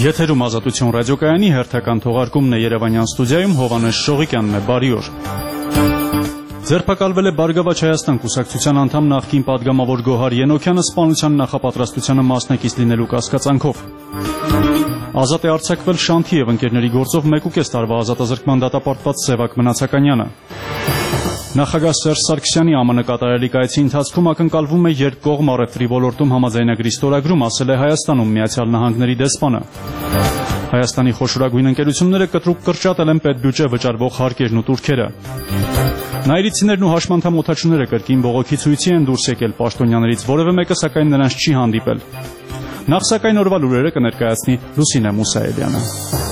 Եթերում Ազատություն ռադիոկայանի հերթական թողարկումն է Երևանյան ստուդիայում, Հովհաննես Շողիկյանն է, բարի օր։ Ձերբակալվել է Բարգավաճ Հայաստան կուսակցության անդամ նախկին պատգամավոր Գոհար Ենոքյանը սպանության նախապատրաստությանը մասնակից լինելու կասկածանքով։ Ազատ է արձակվել Շանթի եւ ընկերների գործով 1.5 տարվա ազատազրկման դատապարտված Սևակ Մնացականյանը։ Նախագահ Սերժ Սարգսյանի ԱՄՆ կատարելի կայացի ընթացքում ակնկալվում է երկկողմ առևտրի ոլորտում համաձայնագրի ստորագրում, ասել է Հայաստանում Միացյալ Նահանգների դեսպանը։ Հայաստանի խոշորագույն ընկերությունները կտրուկ կրճատել են պետբյուջե վճարվող հարկերն ու տուրքերը։ Նայիրիցիներն ու հաշմանդամ օդաչուները կրկին բողոքի ցույցի են դուրս եկել պաշտոնյաներից որևէ մեկը սակայն նրանց չի հանդիպել։ Նախ սակայն օրվա լուրերը կներկայացնի Լուսինե Մուսայելյանը։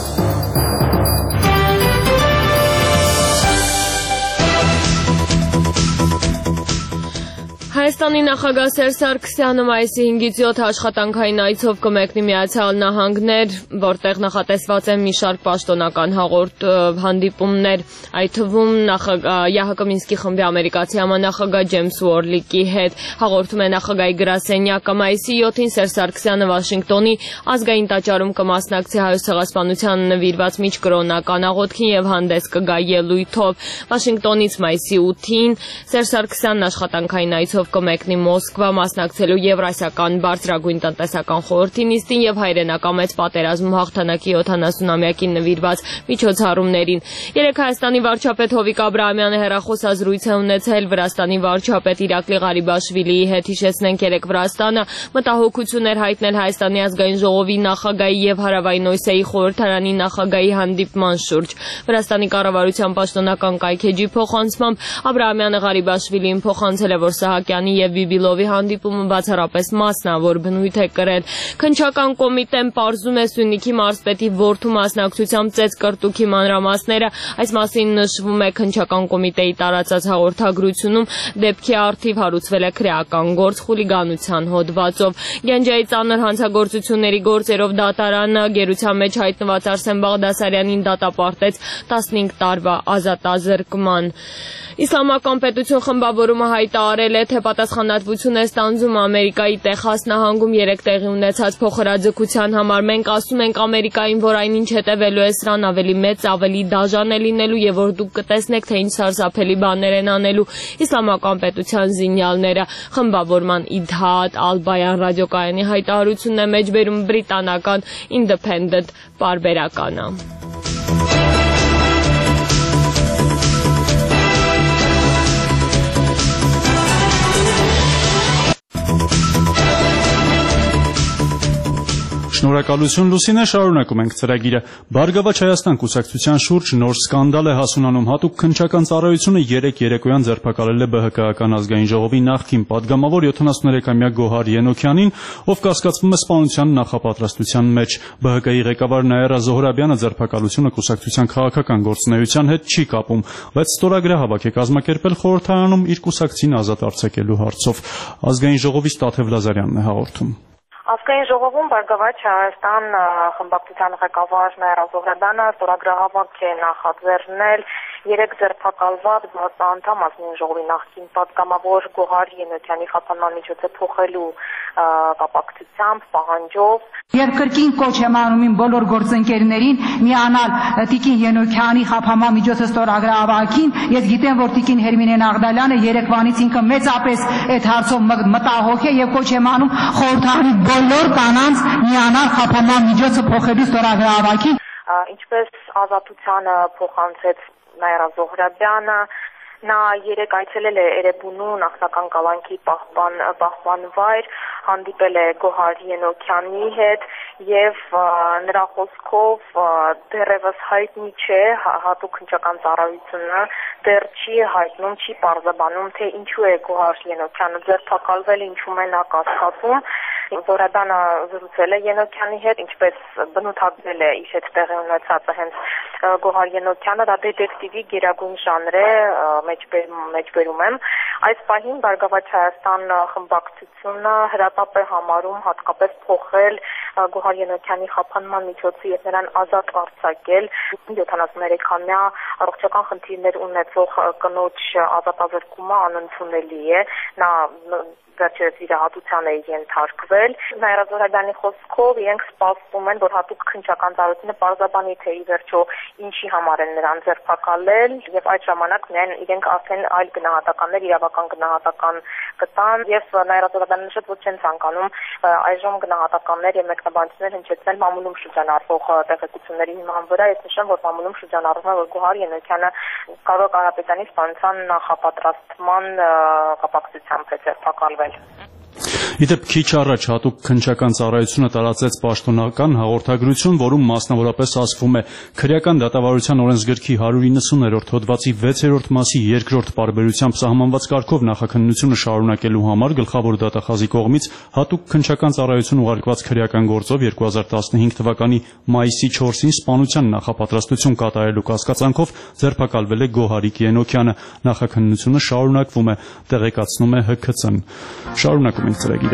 Հայաստանի նախագահ Սերժ Սարգսյանը մայիսի 5-ից 7 աշխատանքային այցով կմեկնի Միացյալ Նահանգներ, որտեղ նախատեսված են մի շարք պաշտոնական հանդիպումներ, այդ թվում ԵԱՀԿ Մինսկի խմբի ամերիկացի համանախագահ Ջեյմս Ուորլիկի հետ, հաղորդում է նախագահի գրասենյակը։ Մայիսի 7-ին Սերժ Սարգսյանը Վաշինգտոնի ազգային տաճարում կմասնակցի Հայոց ցեղասպանության նվիրված միջկրոնական աղոթքին եւ հանդես կգա ելույթով։ Վաշինգտոնից մայիսի 8-ին Սերժ Սարգսյանն աշխատանքային այցով կմեկնի Մոսկվա մասնակցելու Եվրասիական բարձրագույն տնտեսական խորհրդի նիստին եւ հայրենական մեծ պատերազմում հաղթանակի 70-ամյակին նվիրված միջոցառումներին։ Երեկ Հայաստանի վարչապետ Հովիկ Աբրահամյանը հեռախոսազրույց է ունեցել Վրաստանի վարչապետ Իրակլի Ղարիբաշվիլիի հետ։ Հիշեցնենք, երեկ Վրաստանը մտահոգություն էր հայտնել Հայաստանի ազգային ժողովի նախագահի եւ Հարավային Օսիայի խորհրդարանի նախագահի հանդիպման շուրջ։ Վրաստանի կառավարության պաշտոնական կայքեջի փոխանցմամբ Աբրահամյանը Ղարիբաշվիլիին փոխանցել է, որ Սահակյանի եւ Բիբիլովի հանդիպումը բացառապես մասնավոր բնույթ է կրել։ Քննչական կոմիտեն պարզում է Սյունիքի մարզպետի որդու մասնակցությամբ ծեծկրտուքի մանրամասները։ Այս մասին նշվում է քննչական կոմիտեի տարածած հաղորդագրությունում։ Դեպքի առթիվ հարուցվել է քրեական գործ խուլիգանության հոդվածով։ Գենջայի ծանր հանցագործությունների գործերով դատարանը գերության մեջ հայտնված Արսեն Բաղդասարյանին դատապարտեց 15 տարվա ազատազրկման։ Իսլամական պետություն խմբավորումը հայտարարել է, թե պատասխանատվություն է ստանձում Ամերիկայի Տեխաս նահանգում 3 տեղի ունեցած փոխհրաձգության համար։ Մենք ասում ենք Ամերիկային, որ այնինչ հետևելու է սրան ավելի մեծ, ավելի դաժան է լինելու եւ որ դուք կտեսնեք, թե ինչ սարսափելի բաներ են անելու Իսլամական պետության զինյալները։ Խմբավորման Իդհաատ Ալ-Բայան ռադիոկայանի հայտարարությունն է մեջբերում բրիտանական Independent պարբերականը։ Շնորհակալություն Լուսինե, շարունակում ենք ծրագիրը։ Բարգավաճ Հայաստան կուսակցության շուրջ նոր սկանդալ է հասունանում։ Հատուկ քննչական ծառայությունը երեկոյան ձերբակալել է ԲՀԿ-ական ազգային ժողովի նախկին պատգամավոր 73-ամյա Գոհար Ենոքյանին, ով կասկածվում է սպանության նախապատրաստության մեջ։ ԲՀԿ-ի ղեկավար Նաիրա Զոհրաբյանը ձերբակալությունը կուսակցության քաղաքական գործունեության հետ չի կապում, բայց ստորագրահավաք է կազմակերպել խորհրդարանում իր կուսակցին ազատ արձակելու հարցով։ Ազգային ժողովից Տաթև Լազարյանն է հաղորդում։ Ազգային ժողովում Բարգավաճ Հայաստան խմբակցության ղեկավար Նաիրա Զոհրաբյանը ստորագրահավաք է նախաձեռնել 3 ձերբակալված անդամ ազգային ժողովի նախկին պատգամավոր Գոհար Ենոքյանի խափանման միջոցը փոխելու կապակցությամբ պահանջով Եվ կրկին կոչ եմ անում բոլոր գործընկերներին միանալ Տիկին Ենոքյանի խափանման միջոցը ստորագրահավաքին։ Ես գիտեմ, որ Տիկին Հերմինե Նաղդալյանը երեկվանից ինքը մեծապես այդ հարցով մտահոգ է եւ կոչ եմ անում խորհրդարանի բոլոր կանանց միանալ խափանման միջոցը փոխելու ստորագրահավաքին։ Ինչպես Ազատությանը փոխանցեց Նաիրա Զոհրաբյանը, նա երեք այցելել է Էրեբունու նախնական կալանքի պահպան վայր, հանդիպել է Գոհար Ենոքյանի հետ եւ նրա խոսքով դեռևս հայտնի չէ, հատուկ քննչական ծառայությունը դեռ չի հայտնում, չի պարզաբանում, թե ինչու է Գոհար Ենոքյանը ձերբակալվել, ինչու է նա կասկածում։ Զոհրաբյանը զրուցել է Ենոքյանի հետ, ինչպես բնութագրել է իր հետ տեղի ունեցածը հենց Գոհար Ենոքյանը դա դետեկտիվի գերագույն ժանր է, մեջբերում եմ։ Այս պահին Բարգավաճ Հայաստան խմբակցությունը հրատապ է համարում հատկապես փոխել Գոհար Ենոքյանի խափանման միջոցը եւ նրան ազատ արձակել 73-ամյա առողջական խնդիրներ ունեցող կնոջ ազատազրկումը անընդունելի է։ Նա վերջերս վիրահատության է ենթարկվել։ Նաիրա Զոհրաբյանի խոսքով իրենք սպասում են, որ հատուկ քննչական ծառայությունը պարզաբանի թե ի վերջո ինչի համար են նրան ձերբակալել եւ այդ ժամանակ միայն իրենք արդեն այլ գնահատականներ, իրավական գնահատական կտան եւ Նաիրա Զոհրաբյանը նշեց, որ չեն ցանկանում այժմ գնահատականներ եւ մեկնաբանություններ հնչեցնել մամուլում շրջանառվող տեղեկությունների հիման վրա։ Ես նշեմ, որ մամուլում շրջանառվում է, որ Գոհար Ենոքյանը Կարո Կարապետյանի սպանության նախապատրաստման կապակցությամբ է ձերբակալվել։ Իդեպ քիչ առաջ հատուկ քննչական ծառայությունը տարածեց պաշտոնական հաղորդագրություն, որում մասնավորապես ասվում է քրեական դատավարության օրենսգրքի 190-րդ հոդվածի 6-րդ մասի 2-րդ պարբերությամբ սահմանված կարգով նախաքննությունը շարունակելու համար գլխավոր դատախազի կողմից հատուկ քննչական ծառայություն ուղարկված քրեական գործով 2015 թվականի մայիսի 4-ին սպանության նախապատրաստություն կատարելու կասկածանքով ձերբակալվել է Գոհարիկ Ենոքյանը։ Նախաքննությունը շարունակվում է, տեղեկացնում է ՀՔՑ-ն։ Շարունակում ենք ծրագիրը։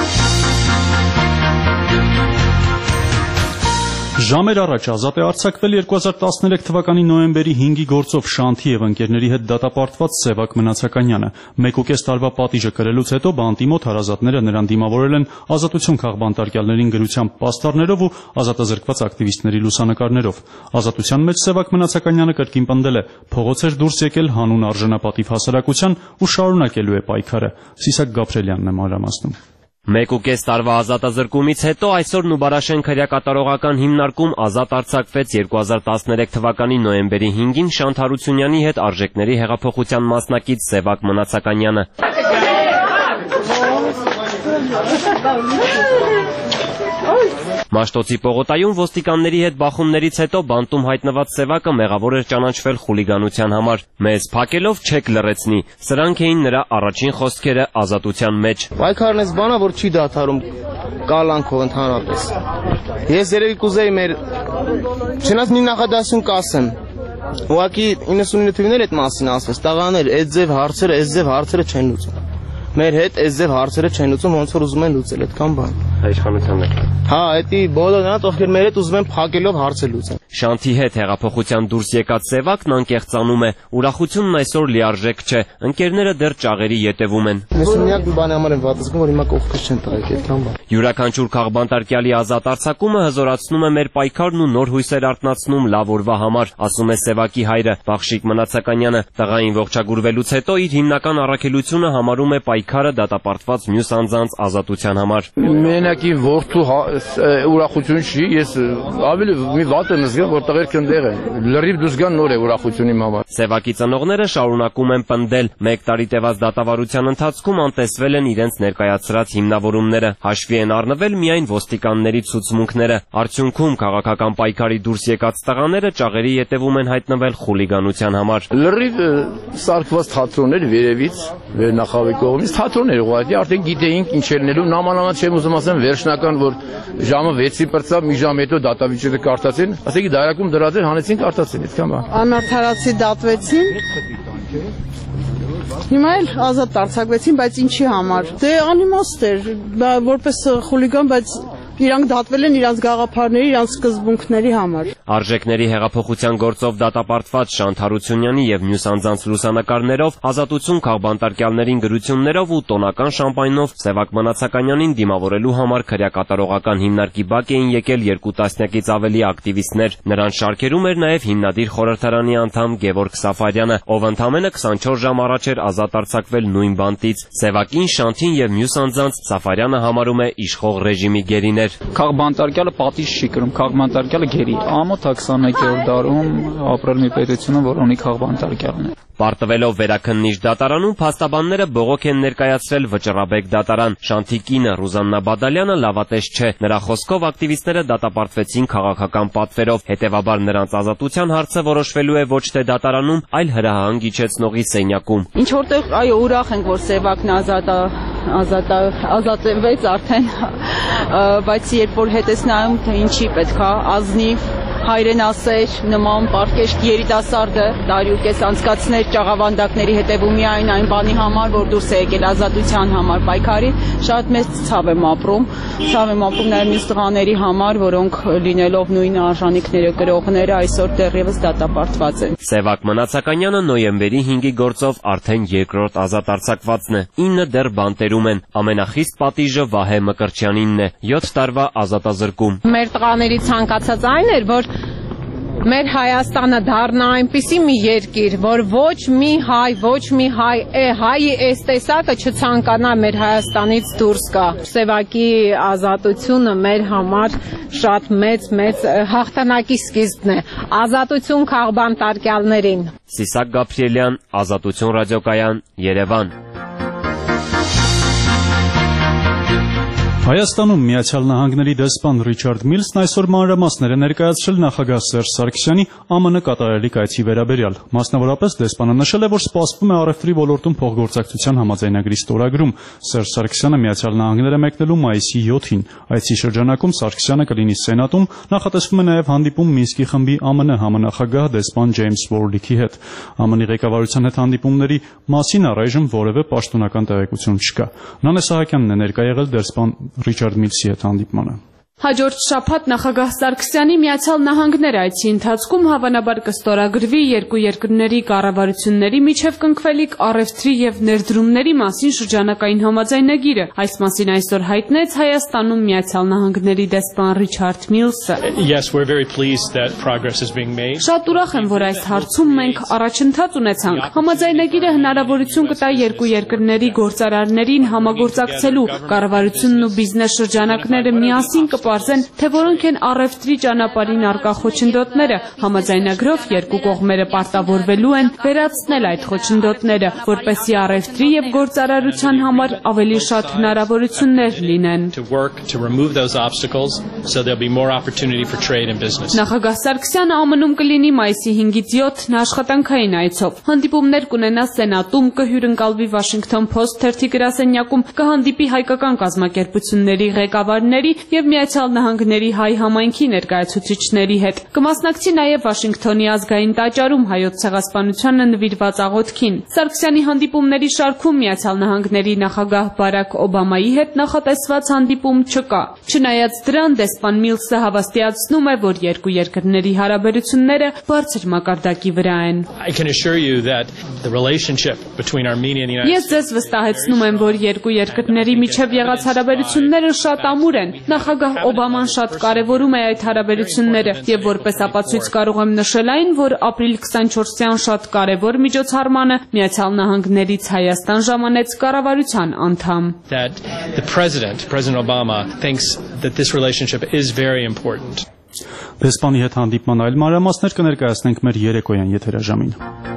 Ժամեր առաջ ազատ է արձակվել 2013 թվականի նոյեմբերի 5-ի գործով Շանթի եւ ընկերների հետ դատապարտված Սևակ Մնացականյանը։ 1.5 տարվա պատիժը կրելուց հետո բանտի մոտ հարազատները նրան դիմավորել են ազատություն քաղբանտարկյալներին գրությամբ պաստառներով ու ազատազրկված ակտիվիստների լուսանկարներով։ Ազատության մեջ Սևակ Մնացականյանը կրկին պնդել է փողոց էր դուրս եկել հանուն արժանապատիվ հասարակության ու շարունակելու է պայքարը։ Սիսակ Գաբրելյանն է մանրամասնում։ 1.5 տարվա ազատազրկումից հետո այսօր Նուբարաշեն քրեակատարողական հիմնարկում ազատ արձակվեց 2013 թվականի նոյեմբերի 5-ին Շանթ Հարությունյանի հետ արժեքների հեղափոխության մասնակից Սևակ Մնացականյանը։ Մաշտոցի պողոտայում ոստիկանների հետ բախումներից հետո բանտում հայտնված Սևակը մեղավոր էր ճանաչվել խուլիգանության համար։ Մեզ փակելով չեք լռեցնի։ Սրանք էին նրա առաջին խոսքերը ազատության մեջ։ Պայքարն էս բանա, որ չի դադարում կալանքով ընդհանրապես։ Ես երևի կուզեի մեր չնայած մի նախադասություն կասեմ։ Ուղղակի 99 թվականներ այդ մասին ասվեց, տաղաներ, այս ձև հարցերը չեն լուծում։ Մեր հետ այս ձև հարցերը չեն լուծում, ոնց որ ուզում են լուծել, այդքան բան։ Իշխանության հետ։ Հա, էդի բոլոր նրանց, ովքեր մեր հետ ուզում են փակելով հարցը լուծեն։ Շանթի հետ հեղափոխության դուրս եկած Սևակն անկեղծանում է։ Ուրախությունն այսօր լիարժեք չէ։ Ընկերները դեռ ճաղերի ետևում են։ Ես միակ մի բանի համար եմ վատացնում, որ հիմա կողքից չեն տղեկ այդքան բան։ Յուրաքանչյուր քաղբանտարկյալի ազատ արձակումը հզորացնում է մեր պայքարն ու նոր հույսեր արթնացնում լավ օրվա համար, ասում է Սևակի հայրը Բախշիկ Մնացականյանը։ Տղային ողջագուրվելուց հետո իր հիմնական առաքելությունը համարում է պայքարը դատապարտված մյուս անձանց ազատության համար։ Մենակի որդու ուրախություն չի, ես ավելի մի վատ եմ զգում, որ տղերք ընդեղ են։ Լրիվ դուրս գան նոր է ուրախություն իմ համար։ Սևակի ծնողները շարունակում են պնդել, 1 տարի տևած դատավարության ընթացքում անտեսվել են իրենց ներկայացրած հիմնավորումները, հաշվի են առնվել միայն ոստիկանների ցուցմունքները։ Արդյունքում քաղաքական պայքարի դուրս եկած տղաները ճաղերի ետևում են հայտնվել խուլիգանության համար։ Լրիվ սարքված թատրոններ վերևից, վերնախավի կողմից թատրոններ ուղղակի արդեն գիտեինք ինչ ելնելու, նամանավանդ չեմ ուզում ասեմ վերջնական, որ ժամը 6-ի պրծավ, մի ժամ հետո դատավիճակը կարդացին, ասեք դարակում դրած էր, հանեցին կարդացին, այդքան բան։ Անարդարացի դատվեցին։ Հիմա էլ ազատ արձակվեցին, բայց ինչի համար։ Դե անիմաստ էր, որպես խուլիգան, բայց իրանք դատվել են իրանց գաղափարների, իրանց սկզբունքների համար։ Արժեքների հեղափոխության գործով դատապարտված Շանթ Հարությունյանի եւ մյուս անձանց լուսանկարներով, ազատություն քաղբանտարկյալներին գրություններով ու տոնական շամպայնով Սևակ Մնացականյանին դիմավորելու համար քրեակատարողական հիմնարկի բակ էին եկել 2 տասնյակից ավելի ակտիվիստներ։ Նրանց շարքերում էր նաեւ հիմնադիր խորհրդարանի անդամ Գևորգ Սաֆարյանը, ով ընդամենը 24 ժամ առաջ էր ազատ արձակվել նույն բանտից։ Սևակին, Շանթին եւ մյուս անձանց Սաֆարյանը համարում է իշխող ռեժիմի գերիներ։ Քաղբանտարկյալը պատիժ չի կրում, քաղբանտարկյալը գերի։ Ամոթ 21-րդ դարում ապրել մի պետությունը, որ ունի քաղբանտարկյալն է։ Պարտվելով վերաքննիչ դատարանում փաստաբանները բողոք են ներկայացրել Վճռաբեկ դատարան։ Շանթի կինը Ռուզաննա Բադալյանը լավատես չէ։ Նրա խոսքով ակտիվիստները դատապարտվեցին քաղաքական պատվերով, հետևաբար նրանց ազատության հարցը որոշվելու է ոչ թե դատարանում, այլ հրահանգ իջեցնողի սենյակում։ Ինչ որտեղ այո ուրախ ենք, որ Սևակն ազատվեց արդեն, բայց երբ որ հետ ես նայում, թե ինչի պետք է ազնիվ հայրենասեր, նման պարկեշտ երիտասարդը տարիուկես անցկացներ ճաղավանդակների հետևումյայն այն բանի համար, որ դուրս է եկել ազատության համար պայքարի, շատ մեծ ցավ եմ ապրում նաև մյուս տղաների համար, որոնք լինելով նույն արժանինքները կրողները այսօր դեռևս դատապարտված են։ Սևակ Մնացականյանը նոյեմբերի 5-ի գործով արդեն երկրորդ ազատ արձակվածն է։ 9 դեռ բանտերում են։ Ամենախիստ պատիժը Վահե Մկրտչյանինն է՝ 7 տարվա ազատազրկում։ Մեր տղաների ցանկացած այն էր, որ մեր Հայաստանը դառնա այնպիսի մի երկիր, որ ոչ մի հայ այս տեսակը չցանկանա մեր Հայաստանից դուրս գա։ Սևակի ազատությունը մեր համար շատ մեծ հաղթանակի սկիզբն է։ Ազատություն քաղբանտարկյալներին։ Սիսակ Գաբրիելյան, Ազատություն ռադիոկայան, Երևան։ Հայաստանում Միացյալ Նահանգների դեսպան Ռիչարդ Միլսն այսօր մանրամասներ է ներկայացրել նախագահ Սերժ Սարգսյանի ԱՄՆ կատարելի կայցի վերաբերյալ։ Մասնավորապես դեսպանը նշել է, որ սպասվում է առևտրի ոլորտում փոխգործակցության համաձայնագրի ստորագրում։ Սերժ Սարգսյանը Միացյալ Նահանգներ է մեկնելու մայիսի 7-ին։ Այցի շրջանակում Սարգսյանը կլինի Սենատում, նախատեսվում է նաև հանդիպում Մինսկի խմբի ԱՄՆ համանախագահ դեսպան Ջեյմս Վորլիքի հետ։ ԱՄՆ ղեկավարության հետ հանդիպումների մասին առայժմ որևէ պաշտոնական տեղեկություն չկա։ Նանե Սահակյանն է ներկա եղել դեսպան Ռիչարդ Միլսի հետ հանդիպմանը։ Հաջորդ շաբաթ նախագահ Սարգսյանի Միացյալ Նահանգներ այցի ընթացքում հավանաբար կստորագրվի երկու երկրների կառավարությունների միջև կնքվելիք առևտրի եւ ներդրումների մասին շրջանակային համաձայնագիրը։ Այս մասին այսօր հայտնեց Հայաստանում Միացյալ Նահանգների դեսպան Ռիչարդ Միլսը։ Շատ ուրախ եմ, որ այս հարցում մենք առաջընթաց ունեցանք։ Համաձայնագիրը հնարավորություն կտա երկու երկրների գործարարներին համագործակցելու, կառավարությունն ու բիզնես շրջանակները միասին կպարզեն, թե որոնք են առևտրի ճանապարհին առկա խոչընդոտները։ Համաձայնագրով երկու կողմերը պարտավորվելու են վերացնել այդ խոչընդոտները, որպեսզի առևտրի եւ գործարարության համար ավելի շատ հնարավորություններ լինեն։ Նախագահ Սարգսյանը ԱՄՆ-ում կլինի մայիսի 5-ից 7 աշխատանքային այցով։ Հանդիպումներ կունենա Սենատում, կհյուրընկալվի Washington Post թերթի գրասենյակում, կհանդիպի հայկական կազմակերպությունների ղեկավարների եւ Միացյալ Նահանգների հայ համայնքի ներկայացուցիչների հետ։ Կմասնակցի նաև Վաշինգտոնի ազգային տաճարում հայոց ցեղասպանությանը նվիրված աղոթքին։ Սարգսյանի հանդիպումների շարքում Միացյալ Նահանգների նախագահ Բարաք Օբամայի հետ նախատեսված հանդիպում չկա։ Չնայած դրան, դեսպան Միլսը հավաստիացնում է, որ երկու երկրների հարաբերությունները բարձր մակարդակի վրա են։ Ես ձեզ վստահեցնում եմ, որ երկու երկրների միջև եղած հարաբերությունները շատ ամուր են։ Նախագահ Օբաման շատ կարևորում է այդ հարաբերությունները եւ որպես ապացույց կարող եմ նշել այն, որ ապրիլ 24-յան շատ կարևոր միջոցառմանը Միացյալ Նահանգներից Հայաստան ժամանեց կառավարության անդամ։ Դեսպանի հետ հանդիպման այլ մանրամասներ կներկայացնենք մեր երեկոյան եթերաժամին։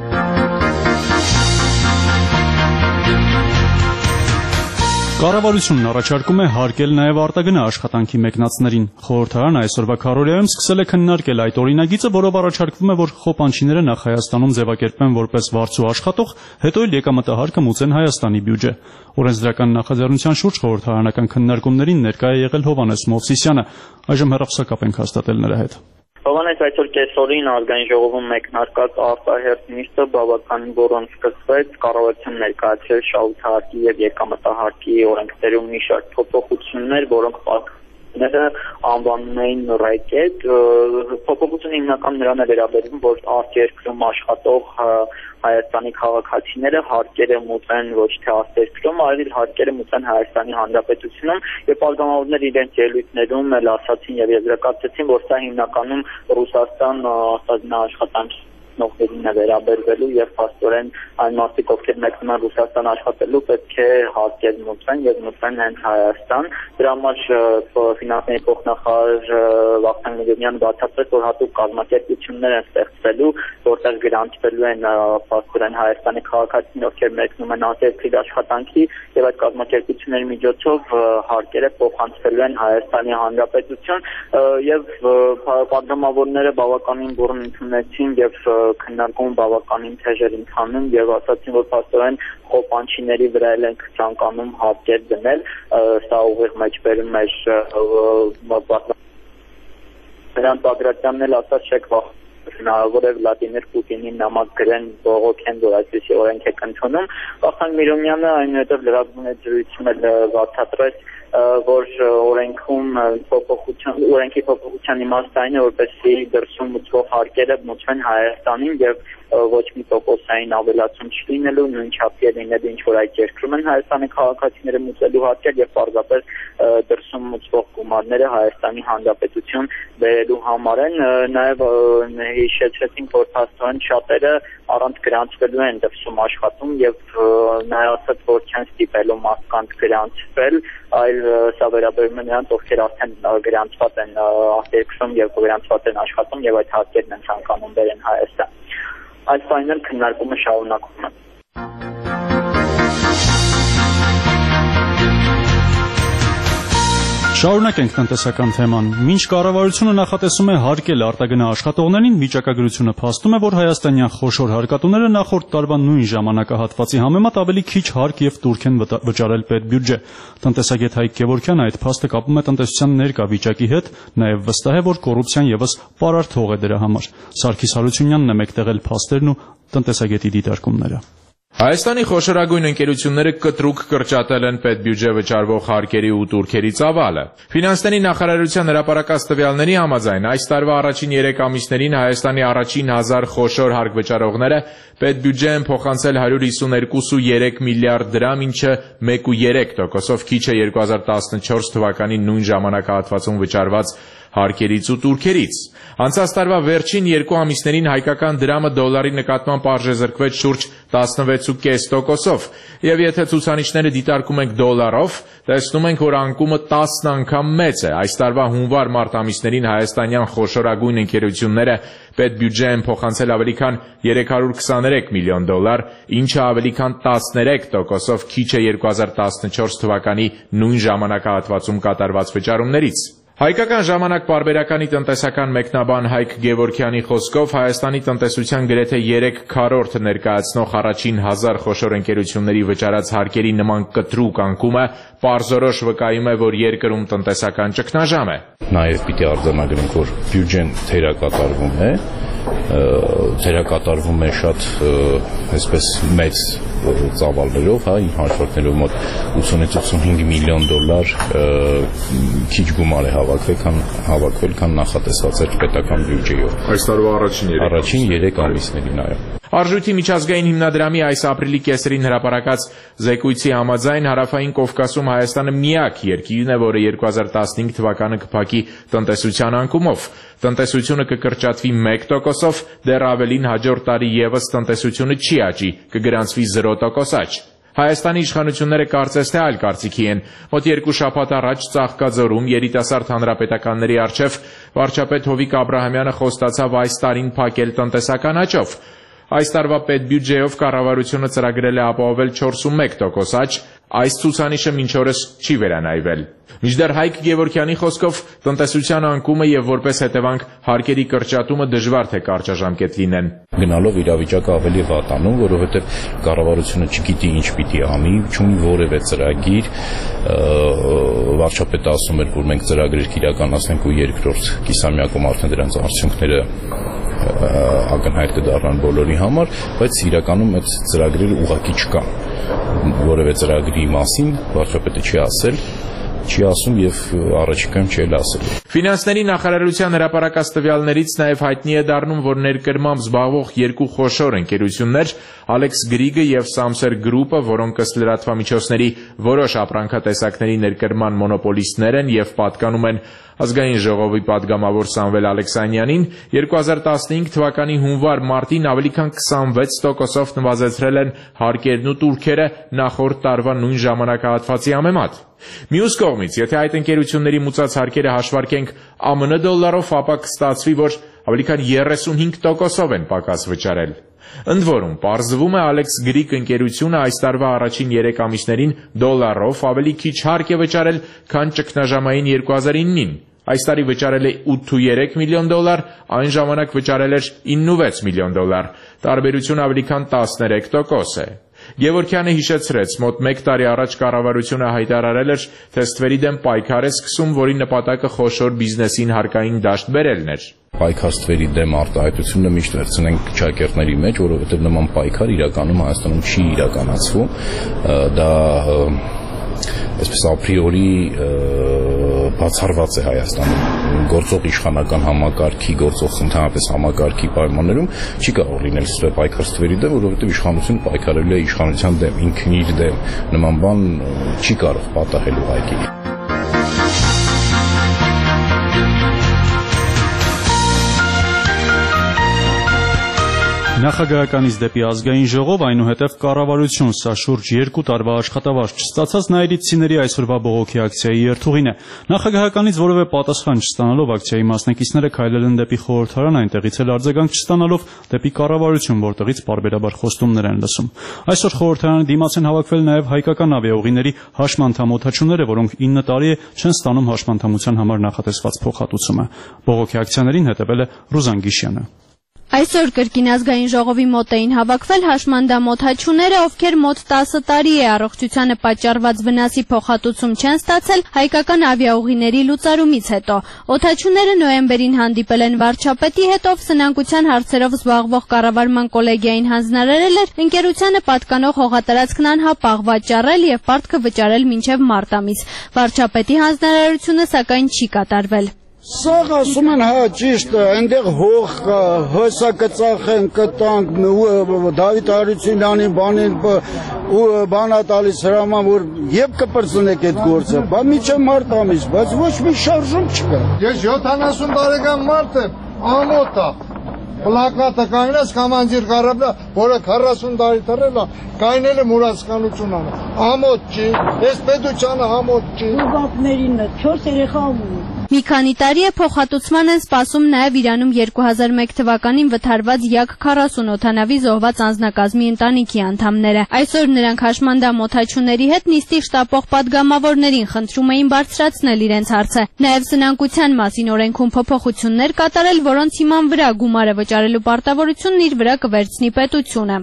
Կառավարությունն առաջարկում է հարկել նաև արտագնա աշխատանքի մեկնածներին։ Խորհրդարանը այսօրվա քարոզիայում սկսել է քննարկել այդ օրինագիծը, որով առաջարկվում է, որ խոպանչիները նախ Հայաստանում ձևակերպեն որպես վարձու աշխատող, հետո էլ եկամտահարկը մուծեն Հայաստանի բյուջե։ Օրենսդրական նախաձեռնության շուրջ խորհրդարանական քննարկումներին ներկա է եղել Հովհաննես Մովսիսյանը։ Այժմ հեռախոսակապ ենք հաստատել նրա հետ։ Հովհաննես, այսօր կեսօրին ազգային ժողովում մեկնարկած արտահերթ նիստը բավականին բոռոն սկսվեց, կառավարությունը ներկայացրել շահութահարկի եւ եկամտահարկի օրենքներում մի շարք փոփոխություններ, որոնք անվանում էին ռեկետ։ Փոփոխությունը հիմնական նրան է վերաբերվում, որ արտերկրում աշխատող Հայաստանի քաղաքացիները հարկերը մուծեն ոչ թե արտերկրում, այլ հարկերը մուծեն Հայաստանի Հանրապետությունում, եւ պատգամավորները իրենց ելույթներում էլ ասացին եւ եզրակացրեցին, որ սա հիմնականում Ռուսաստան աշխատանքի նողերին է վերաբերվելու եւ փաստորեն այն մարդիկ, ովքեր մեկնում են Ռուսաստան աշխատելու, պետք է հարկեր մուծեն եւ մուծեն հենց Հայաստան։ Դրա համար ֆինանսների փոխնախարար Վախթանգ Նիգերյանը բացատրեց, որ հատուկ կազմակերպություններ են ստեղծվելու, որտեղ գրանցվելու են փաստորեն Հայաստանի քաղաքացիներ, ովքեր մեկնում են արտերկրի աշխատանքի եւ այդ կազմակերպությունների միջոցով հարկերը փոխանցվելու են Հայաստանի Հանրապետություն եւ պատգամավորները բավականին բուռն ընդունեցին եւ քննարկում բավականին թեժ էր ընթանում եւ ասացին, որ փաստորեն խոպանչիների վրա էլ ենք ցանկանում հարկեր դնել, սա ուղիղ մեջբերում էր Նրան Բագրատյանն էլ ասաց չեք հնարավոր է Վլադիմիր Պուտինին նամակ գրեն բողոքեն, որ այսպիսի օրենք եք ընդունում։ Վախթանգ Միրոնյանը այնուհետև լրագրողների զրույցում էլ բացատրեց, որ օրենքի փոփոխության իմաստը այն է, որպեսզի դրսում մուծվող հարկերը մուծվեն Հայաստանին եւ ոչ մի տոկոսային ավելացում չլինելու, նույն չափի լինելու ինչ որ այդ երկրում են Հայաստանի քաղաքացիները մուծելու հարկեր եւ պարզապես դրսում մուծվող գումարները Հայաստանի Հանրապետություն բերելու համար են։ Նաեւ հիշեցրեցին, որ փաստորեն շատերը առանց գրանցվելու են դրսում աշխատում եւ նաեւ ասաց, որ չեն ստիպելու մարդկանց գրանցվել, այլ սա վերաբերում է նրանց, ովքեր արդեն գրանցված են արտերկրում եւ գրանցված են աշխատում եւ այդ հարկերն են ցանկանում բերեն Հայաստան։ Այս բանն էլ քննարկումը շարունակվում է։ Շարունակենք տնտեսական թեման։ Մինչ կառավարությունը նախատեսում է հարկել արտագնա աշխատողներին, վիճակագրությունը փաստում է, որ հայաստանյան խոշոր հարկատուները նախորդ տարվա նույն ժամանակահատվածի համեմատ ավելի քիչ հարկ եւ տուրք են վճարել պետբյուջե։ Տնտեսագետ Հայկ Գևորգյանը այդ փաստը կապում է տնտեսության ներկա վիճակի հետ, նաեւ վստահ է, որ կոռուպցիան եւս պարարտ է դրա համար։ Սարգիս Հարությունյանն է մեկտեղել փաստերն ու տնտեսագետի դիտարկումները։ Հայաստանի խոշորագույն ընկերությունները կտրուկ կրճատել են պետբյուջե վճարվող հարկերի ու տուրքերի ծավալը։ Ֆինանսների նախարարության հրապարակած տվյալների համաձայն այս տարվա առաջին 3 ամիսներին Հայաստանի առաջին 1000 խոշոր հարկ վճարողները պետբյուջե են փոխանցել 152.3 միլիարդ դրամ, ինչը 1.3%-ով քիչ է 2014 թվականի նույն ժամանակահատվածում վճարված հարկերից ու տուրքերից։ Անցած տարվա վերջին 2 ամիսներին հայկական դրամը դոլարի նկատմամբ արժեզրկվեց շուրջ 16.5%-ով, եւ եթե ցուցանիշները դիտարկում ենք դոլարով, տեսնում ենք, որ անկումը 10 անգամ մեծ է։ Այս տարվա հունվար-մարտ ամիսներին հայաստանյան խոշորագույն ընկերությունները պետբյուջե են փոխանցել ավելի քան 323 միլիոն դոլար, ինչը ավելի քան 13%-ով քիչ է 2014 թվականի նույն ժամանակահատվածում կատարված վճարումներից։ Հայկական ժամանակ պարբերականի տնտեսական մեկնաբան Հայկ Գևորգյանի խոսքով Հայաստանի տնտեսության գրեթե 3/4 ներկայացնող առաջին 1000 խոշոր ընկերությունների վճարած հարկերի նման կտրուկ անկումը պարզորոշ վկայում է, որ երկրում տնտեսական ճգնաժամ է։ Նաև պիտի արձանագրենք, որ բյուջեն թերակատարվում է շատ այսպես մեծ ծավալներով, իմ հաշվարկներով մոտ 80-85 միլիոն դոլար քիչ գումար է հավաքվել, քան նախատեսված էր պետական բյուջեով։ Այս տարվա առաջին 3 ամիսներին, այո։ Արժույթի միջազգային հիմնադրամի այս ապրիլի կեսերին հրապարակած զեկույցի համաձայն Հարավային Կովկասում Հայաստանը միակ երկիրն է, որը 2015 թվականը կփակի տնտեսության անկումով։ Տնտեսությունը կկրճատվի 1%-ով, դեռ ավելին հաջորդ տարի եւս տնտեսությունը չի աճի, կգրանցվի 0% աճ։ Հայաստանի իշխանությունները կարծես թե այլ կարծիքի են։ Մոտ 2 շաբաթ առաջ Ծաղկաձորում երիտասարդ հանրապետականների առջև վարչապետ Հովիկ Աբրահամյանը խոստացավ այս տարին փակել տնտեսական աճով։ Այս տարվա պետբյուջեով կառավարությունը ծրագրել է ապահովել 4.1% աճ, այս ցուցանիշը մինչ օրս չի վերանայվել։ Մինչդեռ Հայկ Գևորգյանի խոսքով տնտեսության անկումը եւ որպես հետևանք հարկերի կրճատումը դժվար թե կարճաժամկետ լինեն։ Գնալով իրավիճակը ավելի վատանում, որովհետեւ կառավարությունը չգիտի ինչ պիտի անի, չունի որևէ ծրագիր, վարչապետը ասում էր, որ մենք ծրագրեր կիրականացնենք ու երկրորդ կիսամյակում արդեն դրանց արդյունքները ակնհայտ կդառնան բոլորի համար, բայց իրականում այդ ծրագրերը ուղղակի չկան։ Որևէ ծրագրի մասին վարչապետը չի ասում եւ առաջիկայում չի ասել։ Ֆինանսների նախարարության հրապարակած տվյալներից նաեւ հայտնի է դառնում, որ ներկրմամբ զբաղվող 2 խոշոր ընկերություններ Alex Grieg-ը եւ Samser Group-ը, որոնք ըստ լրատվամիջոցների որոշ ապրանքատեսակների ներկրման մոնոպոլիստներ են եւ պատկանում են Ազգային ժողովի պատգամավոր Սամվել Ալեքսանյանին, 2015 թվականի հունվար-մարտին ավելի քան 26%-ով նվազեցրել են հարկերն ու տուրքերը նախորդ տարվա նույն ժամանակահատվածի համեմատ։ Մյուս կողմից, եթե այդ ընկերությունների մուծած հարկերը հաշվարկենք ԱՄՆ դոլարով, ապա կստացվի, որ ավելի քան 35%-ով են պակաս վճարել։ Ընդ որում, պարզվում է Alex Grieg ընկերությունը այս տարվա առաջին 3 ամիսներին դոլարով ավելի քիչ հարկ է վճարել, քան ճգնաժամային 2009-ին։ Այս տարի վճարել է 8.3 միլիոն դոլար, այն ժամանակ վճարել էր 9.6 միլիոն դոլար։ Տարբերությունը ավելի քան 13% է։ Գևորգյանը հիշեցրեց, մոտ 1 տարի առաջ կառավարությունը հայտարարել էր, թե ստվերի դեմ պայքար է սկսում, որի նպատակը խոշոր բիզնեսին հարկային դաշտ բերելն էր։ Պայքար ստվերի դեմ արտահայտությունը միշտ վերցնենք ճակերտների մեջ, որովհետև նման պայքար իրականում Հայաստանում չի իրականացվում, դա այսպես ապրիորի բացառված է Հայաստանում գործող իշխանական համակարգի, գործող ընդհանրապես համակարգի պայմաններում չի կարող լինել պայքար ստվերի դեմ, որովհետև իշխանությունը պայքարելու է իշխանության դեմ, ինքն իր դեմ, նման բան չի կարող պատահել ուղղակի։ Նախագահականից դեպի ազգային ժողով, այնուհետև կառավարություն, սա շուրջ 2 տարվա աշխատավարձ չստացած նայիրիցիների այսօրվա բողոքի ակցիայի երթուղին է։ Նախագահականից որևէ պատասխան չստանալով ակցիայի մասնակիցները քայլել են դեպի խորհրդարան, այնտեղից էլ արձագանք չստանալով դեպի կառավարություն, որտեղից պարբերաբար խոստումներ են լսում։ Այսօր խորհրդարանի դիմաց են հավաքվել նաև հայկական ավիաուղիների հաշմանդամ օդաչուները, որոնք 9 տարի է չեն ստանում հաշմանդամության համար նախատեսված փոխհատուցումը։ Բողոքի ակցիաներին հետևել է Ռուզան Գիշյանը։ Այսօր կրկին ազգային ժողովի մոտ էին հավաքվել հաշմանդամ օդաչուները, ովքեր մոտ 10 տարի է առողջությանը պատճառված վնասի փոխհատուցում չեն ստացել հայկական ավիաուղիների լուծարումից հետո։ Օդաչուները նոյեմբերին հանդիպել են վարչապետի հետ, ով սնանկության հարցերով զբաղվող կառավարման կոլեգիային հանձնարարել էր ընկերությանը պատկանող հողատարածքն անհապաղ վաճառել եւ պարտքը վճարել մինչեւ մարտ ամիս։ Վարչապետի հանձնարարությունը սակայն չի կատարվել։ Սաղ ասում են հա ճիշտ է, այնտեղ հող կա, հոսակծախ են կտանք, Դավիթ Հարությունյանի բանին ու բանա տալիս հրաման, որ եվ կպրծնեք այդ գործը, բա միջև մարտ ամիս, բայց ոչ մի շարժում չկա։ Ես 70 տարեկան մարդ եմ, ամոթ է, պլակատը կայնես կամանձիր կարաբնա, որը 40 տարի թռել է, կայնել է մուրացկանություն անը, ամոթ չի, ես պետությանը ամոթ չի։ Ուղակներին 4 երեխա ունի։ Մի քանի տարի է փոխհատուցման են սպասում նաև Իրանում 2001 թվականին վթարված Յակ-40 օդանավի զոհված անձնակազմի ընտանիքի անդամները։ Այսօր նրանք հաշմանդամ օդաչուների հետ նիստի շտապող պատգամավորներին խնդրում էին բարձրացնել իրենց հարցը։ Նաև սնանկության մասին օրենքում փոփոխություններ կատարել, որոնց հիման վրա գումարը վճարելու պարտավորությունն իր վրա կվերցնի պետությունը։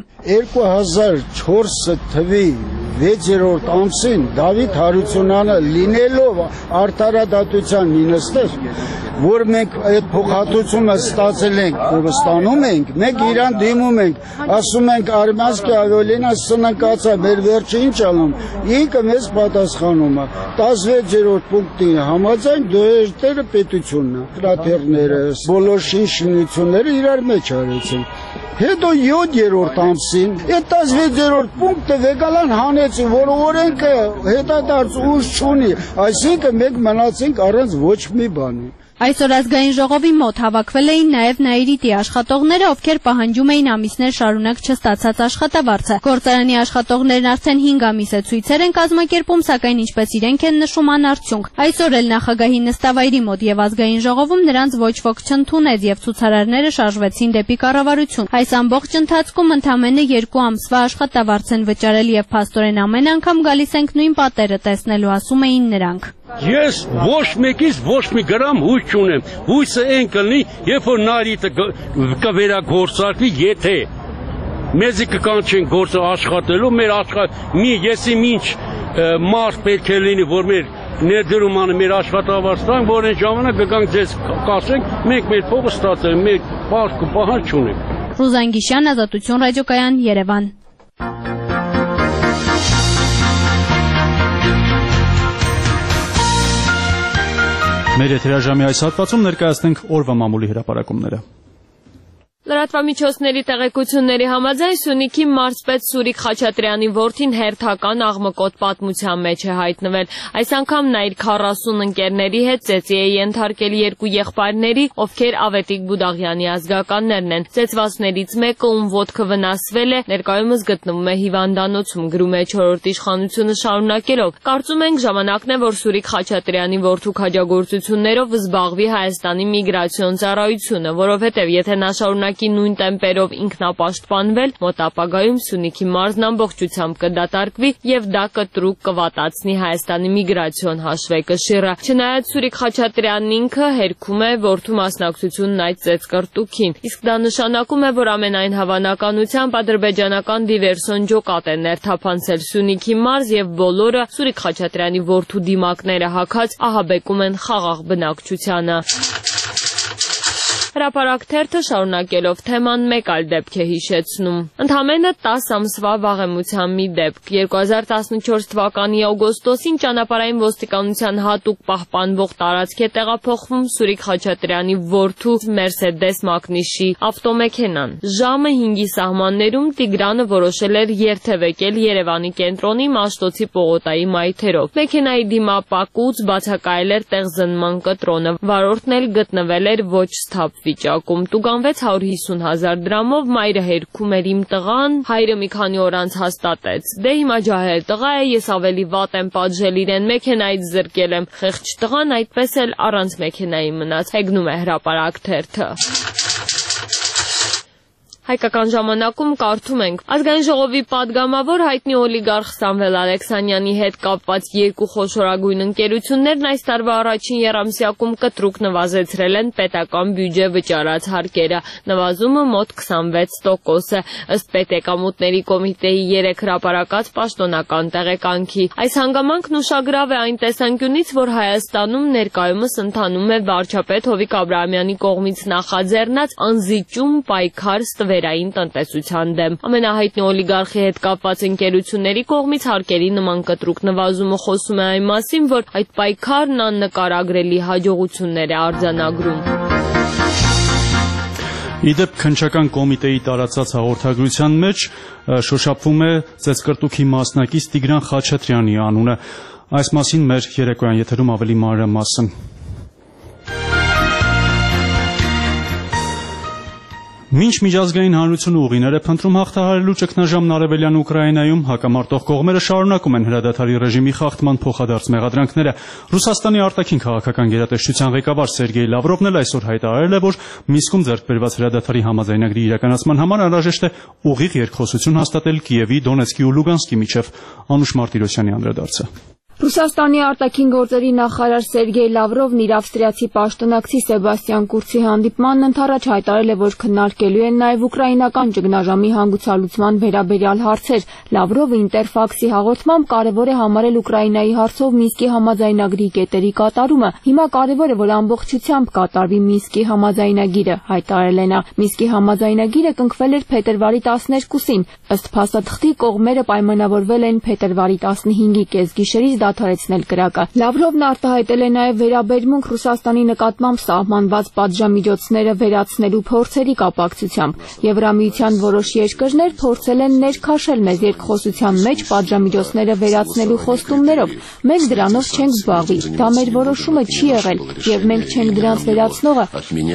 2004 թվի 6-րդ ամսին Դավիթ Հարությունյանը լինելով արդարադատության մինստր, որ մենք այդ փոխհատուցումը ստացել ենք, ստանում ենք, մենք իրան դիմում ենք, ասում ենք Արմյանսկի ավիալինա սնանկացա, մեր վերջը ինչ անում, ինքը մեզ պատասխանում է, 16-րդ պունկտի համաձայն դերը պետությունն է, կրատերները, բոլոր շինությունները իրար մեջ արեցին։ Հետո 7-րդ ամսին այդ 16-րդ պունկտը վեգալան հանեցին, որ օրենքը հետադարձ ուժ չունի, այսինքն մենք մնացինք առանց ոչ մի բանի։ Այսօր ազգային ժողովի մոտ հավաքվել էին նաև Նայիրիտի աշխատողները, ովքեր պահանջում էին ամիսներ շարունակ չստացած աշխատավարձը։ Գործարանի աշխատողներն արդեն 5 ամիս է ցույցեր են կազմակերպում, սակայն ինչպես իրենք են նշում անարդյունք։ Այսօր էլ նախագահի նստավայրի մոտ եւ ազգային ժողովում նրանց ոչ ոք չընդունեց եւ ցուցարարները շարժվեցին դեպի կառավարություն։ Այս ամբողջ ընթացքում ընդամենը 2 ամսվա աշխատավարձ են վճարել եւ փաստորեն ամեն անգամ գալիս ենք նույն պատերը տեսնելու, ասում էին նրանք։ Ես ոչ մեկից ոչ մի գրամ հույս չունեմ։ Հույսը այն կլինի, երբ որ Նայիրիտը կվերագործարկվի, եթե մեզի կկանչեն գործը աշխատելու, մեր մի եսի ինչ մարդ պետք է լինի, որ մեր ներդրումանը մեր աշխատավարձ տանք, որ այն ժամանակ կգանք ձեզ կասենք, մենք մեր փողը ստացել, մենք պահանջ չունենք։ Ռուզան Գիշյան, Ազատություն ռադիոկայան, Երևան։ Մեր եթերաժամի այս հատվածում ներկայացնենք օրվա մամուլի հրապարակումները։ Լրատվամիջոցների տեղեկությունների համաձայն Սյունիքի մարզպետ Սուրիկ Խաչատրյանի որդին հերթական աղմկոտ պատմության մեջ է հայտնվել։ Այս անգամ նա իր 40 ընկերների հետ ծեծի է ենթարկել 2 եղբայրների, ովքեր Ավետիք Բուդաղյանի ազգականներն են։ Ծեծվածներից մեկը, ում ոտքը վնասվել է, ներկայումս գտնվում է հիվանդանոցում, գրում է 4-րդ իշխանությունը շարունակելով։ Կարծում ենք ժամանակն է, որ Սուրիկ Խաչատրյանի որդու քաջագործություններով զբաղվի Հայաստանի միգրացիոն ծառայությունը, որովհետև եթե նա շարունակ շարունակի նույն տեմպերով ինքնապաշտպանվել, մոտ ապագայում Սյունիքի մարզն ամբողջությամբ կդատարկվի եւ դա կտրուկ կվատացնի Հայաստանի միգրացիոն հաշվեկշիռը։ Չնայած Սուրիկ Խաչատրյանն ինքը հերքում է որդու մասնակցությունն այդ ծեծկռտուքին, իսկ դա նշանակում է, որ ամենայն հավանականությամբ ադրբեջանական դիվերսիոն ջոկատ է ներթափանցել Սյունիքի մարզ եւ բոլորը Սուրիկ Խաչատրյանի որդու դիմակները հագած ահաբեկում են խաղաղ բնակչությանը։ Հրապարակ թերթը շարունակելով թեման մեկ այլ դեպք է հիշեցնում։ Ընդամենը 10 ամսվա վաղեմության մի դեպք։ 2014 թվականի օգոստոսին ճանապարհային ոստիկանության հատուկ պահպանվող տարածք է տեղափոխվում Սուրիկ Խաչատրյանի որդու Mercedes Magnus-ի ավտոմեքենան։ Ժամը 5-ի սահմաններում Տիգրանը որոշել էր երթևեկել Երևանի կենտրոնի Մաշտոցի պողոտայի մայթերով։ Մեքենայի դիմապակուց բացակայել էր տեղզնման կտրոնը։ Վարորդն էլ գտնվել էր ոչ սթափ վիճակում։ Տուգանվեց 150,000 դրամով, մայրը հերքում էր իմ տղան, հայրը մի քանի օր անց հաստատեց։ Դե հիմա ջահել տղա է, ես ավելի վատ եմ պատժել իրեն, մեքենայից զրկել եմ։ Խեղճ տղան այդպես էլ առանց մեքենայի մնաց, հեգնում է հրապարակ թերթը։ Հայկական ժամանակում կարդում ենք. Ազգային ժողովի падգամավոր հայտնի օլիգարխ Սամվել Ալեքսանյանի հետ կապված երկու խոշորագույն ընկերություններն այս տարվա առաջին եռամսյակում կտրուկ նվազեցրել են պետական բյուջե վճարած հարկերը։ Նվազումը մոտ 26% է, ըստ Պետեկամուտների կոմիտեի 3 հրապարակած պաշտոնական տեղեկանքի։ Այս հանգամանքն ուշագրավ է այն տեսանկյունից, որ Հայաստանում ներկայումս ընթանում է վարչապետ Հովիկ Աբրահամյանի կողմից նախաձեռնած անզիջում պայքար ստվերային տնտեսության դեմ։ Ամենահայտնի օլիգարխի հետ կապված ընկերությունների կողմից հարկերի նման կտրուկ նվազումը խոսում է այն մասին, որ այդ պայքարն աննկարագրելի հաջողություններ է արձանագրում։ Իդեպ քննչական կոմիտեի տարածած հաղորդագրության մեջ շոշափվում է ծեծկռտուքի մասնակից Տիգրան Խաչատրյանի անունը։ Այս մասին մեր երեկոյան եթերում ավելի մանրամասն։ Մինչ միջազգային հանրությունը ուղիներ է փնտրում հաղթահարելու ճգնաժամն Արևելյան Ուկրաինայում, հակամարտող կողմերը շարունակում են հրադադարի ռեժիմի խախտման փոխադարձ մեղադրանքները։ Ռուսաստանի արտաքին քաղաքական գերատեսչության ղեկավար Սերգեյ Լավրովն էլ այսօր հայտարարել է, որ Մինսկում ձեռք բերված հրադադարի համաձայնագրի իրականացման համար անհրաժեշտ է ուղիղ երկխոսություն հաստատել Կիևի, Դոնեցկի ու Լուգանսկի միջև։ Անուշ Մարտիրոսյանի անդրադարձը։ Ռուսաստանի արտաքին գործերի նախարար Սերգեյ Լավրովն իր ավստրիացի պաշտոնակցի Սեբաստիան Կուրցի հանդիպմանն ընդառաջ հայտարարել է, որ քննարկելու են նաև ուկրաինական ճգնաժամի հանգուցալուծման վերաբերյալ հարցեր։ Լավրովը Ինտերֆաքսի հաղորդմամբ կարևոր է համարել Ուկրաինայի հարցով Մինսկի համաձայնագրի կետերի կատարումը։ Հիմա կարևոր է, որ ամբողջությամբ կատարվի Մինսկի համաձայնագիրը, հայտարարել է նա։ Մինսկի համաձայնագիրը կնքվել էր փետրվարի 12-ին։ Ըստ փաստաթղթի կողմերը պայմանավորվել են փետրվարի 15-ի կեսգիշերից դադարեցնել կրակը։ Լավրովն արտահայտել է նաև վերաբերմունք Ռուսաստանի նկատմամբ սահմանված պատժամիջոցները վերացնելու փորձերի կապակցությամբ։ Եվրամիության որոշ երկրներ փորձել են ներքաշել մեզ երկխոսության մեջ պատժամիջոցները վերացնելու խոստումներով։ Մենք դրանով չենք զբաղվի։ Դա մեր որոշումը չի եղել, եւ մենք չենք դրանց վերացնողը։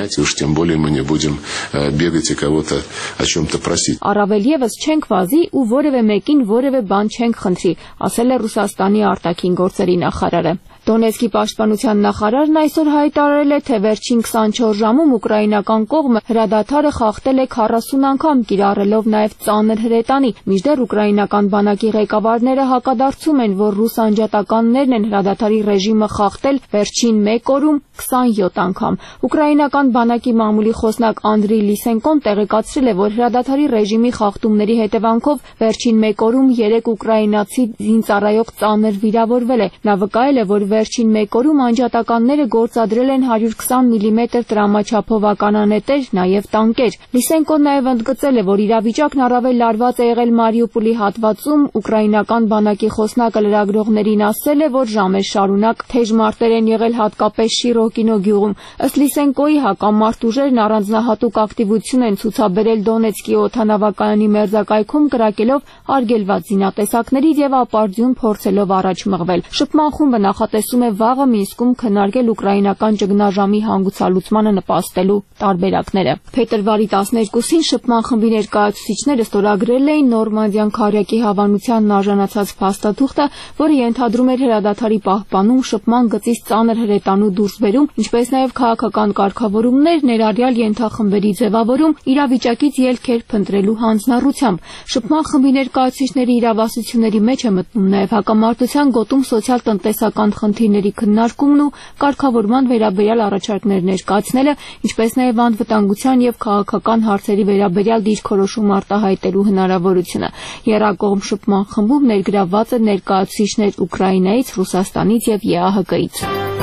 Առավել եւս չենք վազի ու որևէ մեկին որևէ բան չենք խնդրի, ասել է Ռուսաստանի արտաքին գործերի նախարարը։ Դոնեցկի պաշտպանության նախարարն այսօր հայտարարել է, թե վերջին 24 ժամում ուկրաինական կողմը հրադադարը խախտել է 40 անգամ, կիրառելով նաև ծանր հրետանի, մինչդեռ ուկրաինական բանակի ղեկավարները հակադարձում են, որ ռուս անջատականներն են հրադադարի ռեժիմը խախտել վերջին 1 օրում 27 անգամ։ Ուկրաինական բանակի մամուլի խոսնակ Անդրեյ Լիսենկոն տեղեկացրել է, որ հրադադարի ռեժիմի խախտումների հետևանքով վերջին 1 օրում 3 ուկրաինացի զինծառայող ծանր վիրավորվել է։ Նա վկայել է, որ վերջին 1 օրում անջատականները գործադրել են 120 մմ տրամաչափով ականանետեր, նաև տանկեր։ Լիսենկոն նաև ընդգծել է, որ իրավիճակն առավել լարված է եղել Մարիուպոլի հատվածում։ Ուկրաինական բանակի խոսնակը լրագրողներին ասել է, որ ժամեր շարունակ թեժ մարտեր են եղել հատկապես Շիրոկինո գյուղում։ Ըստ Լիսենկոյի հակամարտ ուժերն առանձնահատուկ ակտիվություն են ցուցաբերել Դոնեցկի օդանավակայանի մերձակայքում կրակելով արգելված զինատեսակներից եւ ապարդյուն փորձելով առաջ մղվել։ Շփման խումբը նախատեսում ասում է վաղը Մինսկում քննարկել ուկրաինական ճգնաժամի հանգուցալուծմանը նպաստելու տարբերակները։ Փետրվարի 12-ին շփման խմբի ներկայացուցիչները ստորագրել էին Նորմանդիան քարյակի հավանությանն արժանացած փաստաթուղթը, որը ենթադրում էր հրադադարի պահպանում, շփման գծից ծանր հրետանու դուրսբերում, ինչպես նաև քաղաքական կարգավորումներ, ներառյալ ենթախմբերի ձևավորում, իրավիճակից ելքեր փնտրելու հանձնառությամբ։ Շփման խմբի ներկայացուցիչների իրավասությունների մեջ է մտնում նաև հակամարտության գոտում սոցիալ-տնտեսական խնդիրների քննարկումն ու կարգավորման վերաբերյալ առաջարկներ ներկայացնելը, ինչպես նաև անվտանգության եւ քաղաքական հարցերի վերաբերյալ դիրքորոշում արտահայտելու հնարավորությունը։ Եռակողմ շփման խմբում ներգրավված են ներկայացուցիչներ Ուկրաինայից, Ռուսաստանից եւ ԵԱՀԿ-ից։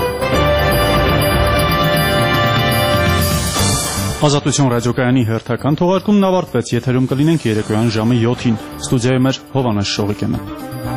Ազատություն ռադիոկայանի հերթական թողարկումն ավարտվեց, եթերում կլինենք երեկոյան ժամը 7-ին։ Ստուդիայում էր Հովանես Շողիկյանը։